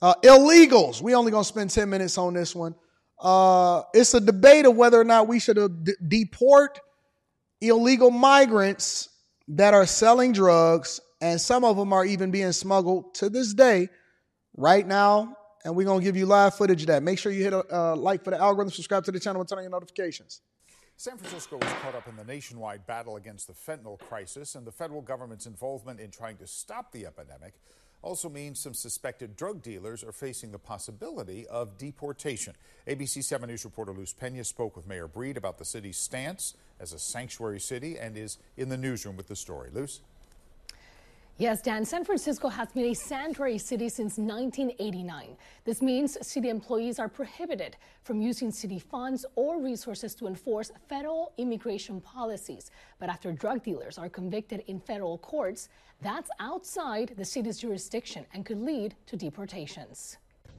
Illegals. We only going to spend 10 minutes on this one. It's a debate of whether or not we should deport illegal migrants that are selling drugs, and some of them are even being smuggled to this day right now. And we're going to give you live footage of that. Make sure you hit a like for the algorithm, subscribe to the channel, and turn on your notifications. San Francisco was caught up in the nationwide battle against the fentanyl crisis, and the federal government's involvement in trying to stop the epidemic also means some suspected drug dealers are facing the possibility of deportation. ABC 7 News reporter Luz Pena spoke with Mayor Breed about the city's stance as a sanctuary city and is in the newsroom with the story. Luz? Yes, Dan, San Francisco has been a sanctuary city since 1989. This means city employees are prohibited from using city funds or resources to enforce federal immigration policies. But after drug dealers are convicted in federal courts, that's outside the city's jurisdiction and could lead to deportations.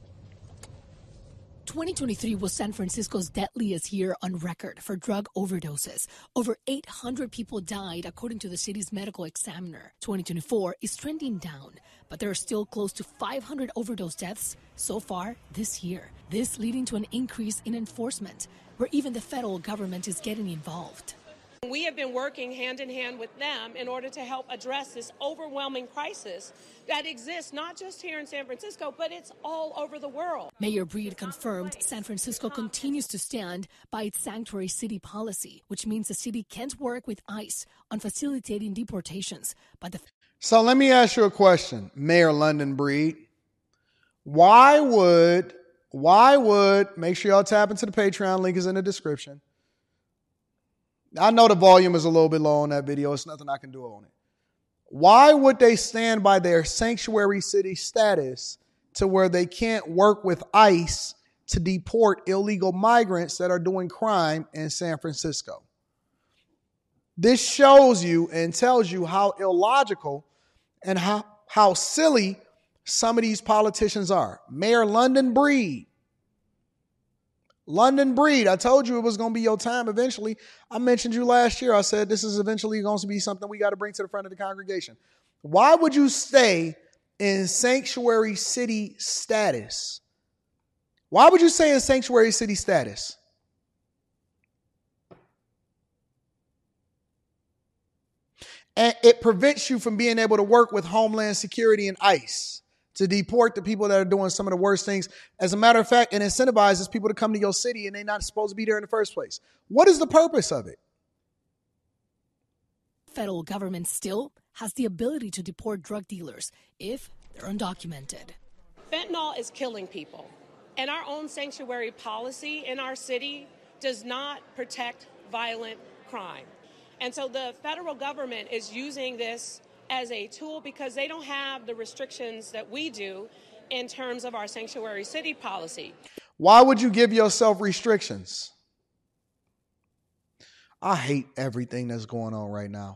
2023 was San Francisco's deadliest year on record for drug overdoses. Over 800 people died, according to the city's medical examiner. 2024 is trending down, but there are still close to 500 overdose deaths so far this year. This leading to an increase in enforcement, where even the federal government is getting involved. We have been working hand in hand with them in order to help address this overwhelming crisis that exists not just here in San Francisco, but it's all over the world. Mayor Breed confirmed San Francisco continues to stand by its sanctuary city policy, which means the city can't work with ICE on facilitating deportations. So let me ask you a question, Mayor London Breed. Why would, make sure y'all tap into the Patreon, link is in the description. I know the volume is a little bit low on that video. It's nothing I can do on it. Why would they stand by their sanctuary city status to where they can't work with ICE to deport illegal migrants that are doing crime in San Francisco? This shows you and tells you how illogical and how silly some of these politicians are. Mayor London Breed, I told you it was going to be your time eventually. I mentioned you last year. I said this is eventually going to be something we got to bring to the front of the congregation. Why would you stay in sanctuary city status? Why would you stay in sanctuary city status? And it prevents you from being able to work with Homeland Security and ICE to deport the people that are doing some of the worst things. As a matter of fact, it incentivizes people to come to your city and they're not supposed to be there in the first place. What is the purpose of it? Federal government still has the ability to deport drug dealers if they're undocumented. Fentanyl is killing people, and our own sanctuary policy in our city does not protect violent crime. And so the federal government is using this as a tool because they don't have the restrictions that we do in terms of our sanctuary city policy. Why would you give yourself restrictions? I hate everything that's going on right now.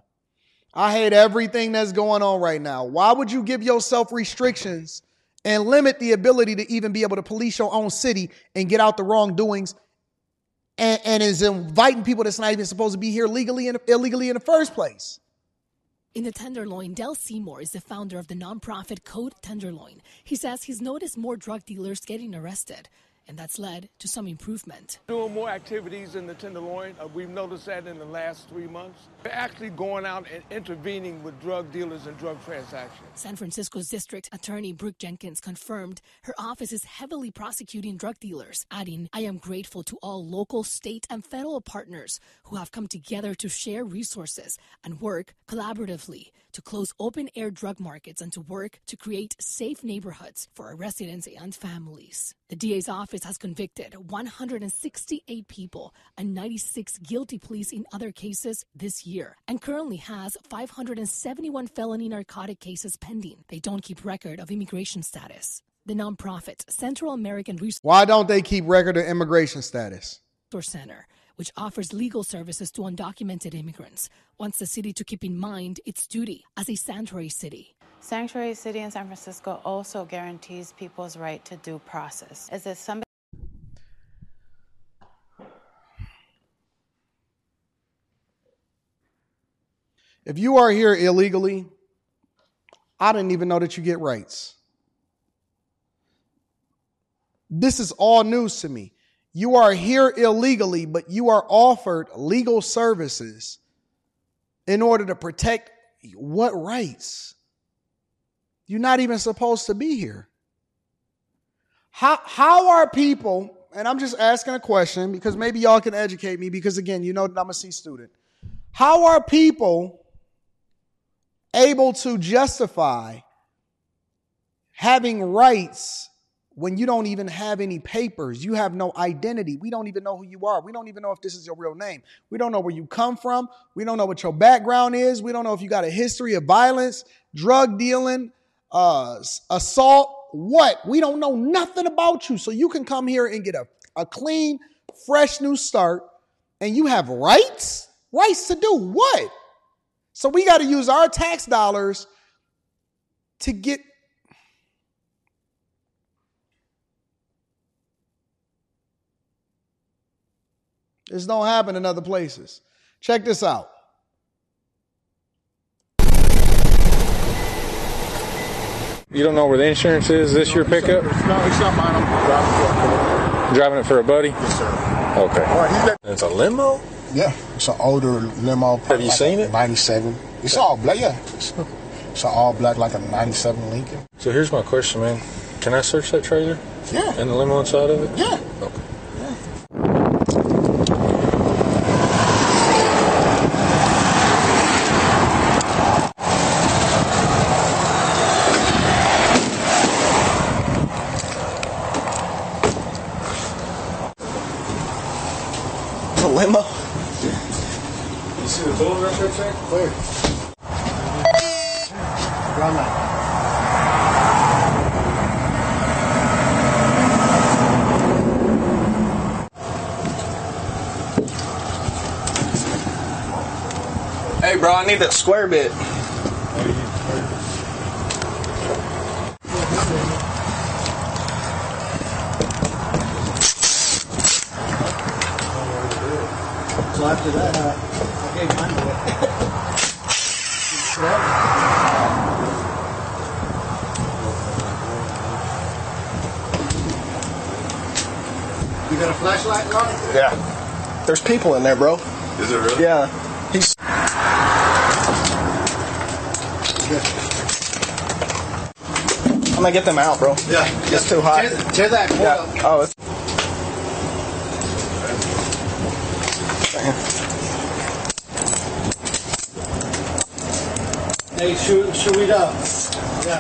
Why would you give yourself restrictions and limit the ability to even be able to police your own city and get out the wrongdoings and is inviting people that's not even supposed to be here legally and illegally in the first place? In the Tenderloin, Del Seymour is the founder of the nonprofit Code Tenderloin. He says he's noticed more drug dealers getting arrested, and that's led to some improvement. Doing more activities in the Tenderloin. We've noticed that in the last 3 months. We're actually going out and intervening with drug dealers and drug transactions. San Francisco's District Attorney Brooke Jenkins confirmed her office is heavily prosecuting drug dealers, adding, "I am grateful to all local, state, and federal partners who have come together to share resources and work collaboratively to close open-air drug markets and to work to create safe neighborhoods for our residents and families." The DA's office has convicted 168 people and 96 guilty pleas in other cases this year and currently has 571 felony narcotic cases pending. They don't keep record of immigration status. The nonprofit Central American Resource Why don't they keep record of immigration status? Center, which offers legal services to undocumented immigrants, wants the city to keep in mind its duty as a sanctuary city. Sanctuary City in San Francisco also guarantees people's right to due process. Is it somebody? If you are here illegally, I didn't even know that you get rights. This is all news to me. You are here illegally, but you are offered legal services in order to protect what rights? You're not even supposed to be here. How are people, and I'm just asking a question because maybe y'all can educate me because, again, you know that I'm a C student. How are people able to justify having rights when you don't even have any papers? You have no identity. We don't even know who you are. We don't even know if this is your real name. We don't know where you come from. We don't know what your background is. We don't know if you got a history of violence, drug dealing, assault, what? We don't know nothing about you. So you can come here and get a clean, fresh new start, and you have rights? Rights to do what? So we got to use our tax dollars to get... This don't happen in other places. Check this out. You don't know where the insurance is? Is this your pickup? No, it's not mine. I'm Driving it for a buddy? Yes, sir. Okay. All right, It's a limo? yeah, it's an older limo. Have you seen it? 97. It's all black, yeah. It's all black, like a 97 Lincoln. So here's my question, man. Can I search that trailer? Yeah. And the limo inside of it? Yeah. Okay. Limo? You see the tools right there, Jack? Where? Ground line. Hey, bro, I need that square bit. So after that, I gave mine away. You got a flashlight, Ronnie? Yeah. There's people in there, bro. Is it really? Yeah. He's... I'm gonna get them out, bro. Yeah. It's too hot. Tear that coil. Yeah. Oh, it's... Hey, should we go? Yeah.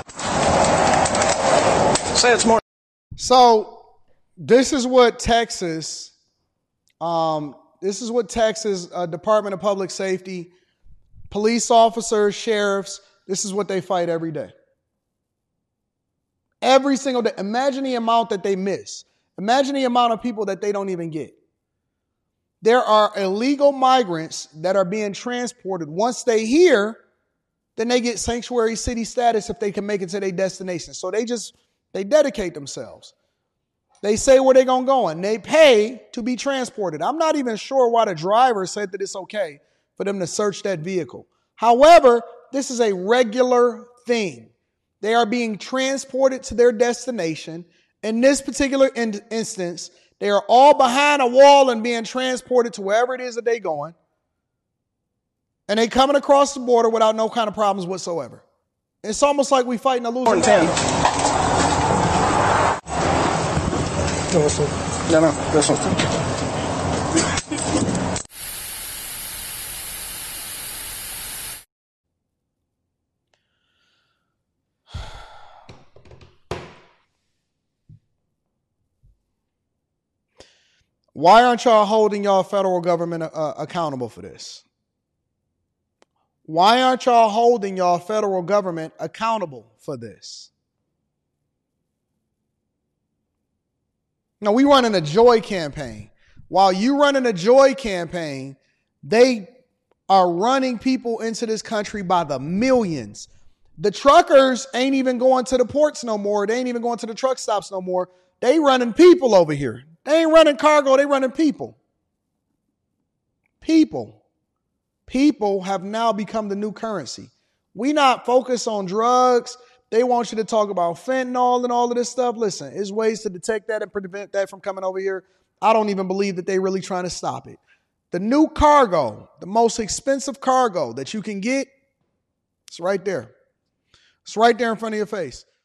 Say it's more... So this is what Texas Department of Public Safety, police officers, sheriffs, this is what they fight every day. Every single day. Imagine the amount that they miss. Imagine the amount of people that they don't even get. There are illegal migrants that are being transported. Once they here, then they get sanctuary city status if they can make it to their destination. So they dedicate themselves. They say where they're going to go and they pay to be transported. I'm not even sure why the driver said that it's okay for them to search that vehicle. However, this is a regular thing. They are being transported to their destination. In this particular instance, they are all behind a wall and being transported to wherever it is that they're going. And they coming across the border without no kind of problems whatsoever. It's almost like we fighting a losing battle. No, this one. Why aren't y'all holding y'all federal government accountable for this? Why aren't y'all holding y'all federal government accountable for this? Now, we running a joy campaign. While you running a joy campaign, they are running people into this country by the millions. The truckers ain't even going to the ports no more. They ain't even going to the truck stops no more. They running people over here. They ain't running cargo. They running people. People. People have now become the new currency. We not focused on drugs. They want you to talk about fentanyl and all of this stuff. Listen, there's ways to detect that and prevent that from coming over here. I don't even believe that they're really trying to stop it. The new cargo, the most expensive cargo that you can get, it's right there. It's right there in front of your face.